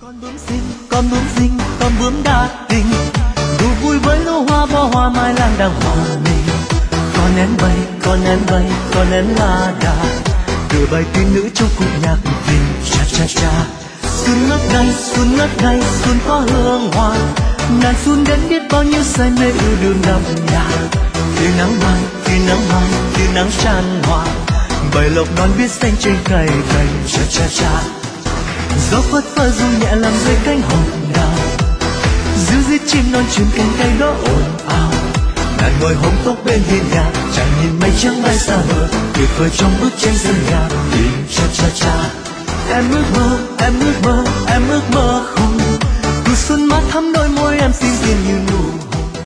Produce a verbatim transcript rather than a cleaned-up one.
Con bướm xinh, con bướm xinh, con bướm đa tình, đùa vui với lũ hoa bó hoa mai lang đang hòa mình. Con én bay, con én bay, con én la đà, tựa bài tiên nữ trong cung nhạc tình. Cha cha cha, xuân ngất ngây, xuân ngất ngây, xuân có hương hoa, ngàn xuân đến biết bao nhiêu say mê yêu đương đậm đà. Tia nắng mai, tia nắng mai, tia nắng tràn hòa, bầy lộc non biết xanh trên cây cành. Cha cha cha, gió phất phơ du nhẹ làm rơi cánh hồng đào, ríu rít chim non chuyên cánh cây đó ồn ào. Nàng ngồi hóng tóc bên hiên nhà, chàng nhìn mây trắng bay xa mờ, tuyệt vời trong bức tranh sân nhà. Tình cha cha cha, em ước mơ, em ước mơ, em ước mơ không. Mùa xuân mát thắm đôi môi em xinh xinh như nụ